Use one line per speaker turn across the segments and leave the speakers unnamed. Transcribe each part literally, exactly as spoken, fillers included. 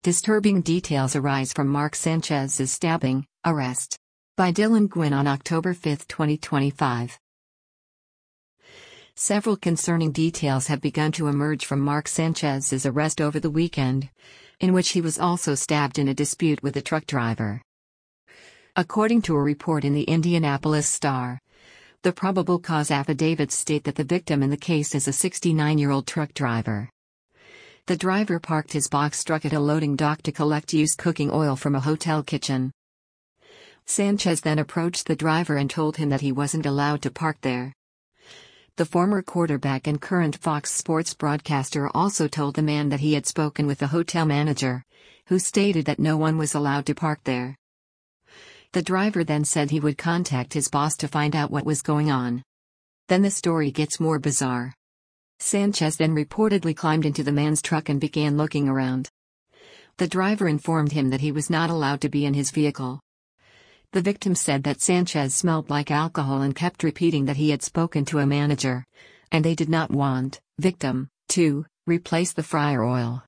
Disturbing details arise from Mark Sanchez's stabbing, arrest. By Dylan Gwynn on October fifth, twenty twenty-five. Several concerning details have begun to emerge from Mark Sanchez's arrest over the weekend, in which he was also stabbed in a dispute with a truck driver. According to a report in the Indianapolis Star, the probable cause affidavits state that the victim in the case is a sixty-nine-year-old truck driver. The driver parked his box truck at a loading dock to collect used cooking oil from a hotel kitchen. Sanchez then approached the driver and told him that he wasn't allowed to park there. The former quarterback and current Fox Sports broadcaster also told the man that he had spoken with the hotel manager, who stated that no one was allowed to park there. The driver then said he would contact his boss to find out what was going on. Then the story gets more bizarre. Sanchez then reportedly climbed into the man's truck and began looking around. The driver informed him that he was not allowed to be in his vehicle. The victim said that Sanchez smelled like alcohol and kept repeating that he had spoken to a manager, and they did not want, victim, to replace the fryer oil.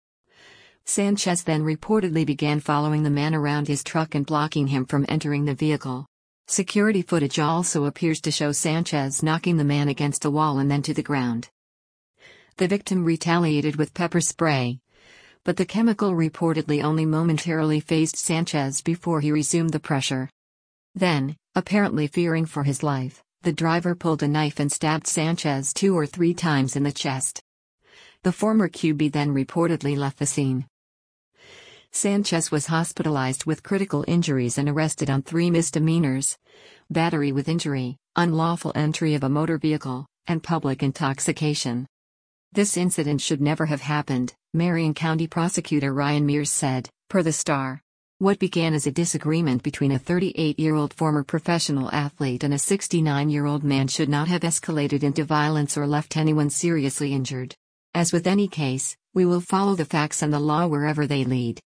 Sanchez then reportedly began following the man around his truck and blocking him from entering the vehicle. Security footage also appears to show Sanchez knocking the man against a wall and then to the ground. The victim retaliated with pepper spray, but the chemical reportedly only momentarily fazed Sanchez before he resumed the pressure. Then, apparently fearing for his life, the driver pulled a knife and stabbed Sanchez two or three times in the chest. The former Q B then reportedly left the scene. Sanchez was hospitalized with critical injuries and arrested on three misdemeanors: battery with injury, unlawful entry of a motor vehicle, and public intoxication. This incident should never have happened, Marion County Prosecutor Ryan Mears said, per the Star. What began as a disagreement between a thirty-eight-year-old former professional athlete and a sixty-nine-year-old man should not have escalated into violence or left anyone seriously injured. As with any case, we will follow the facts and the law wherever they lead.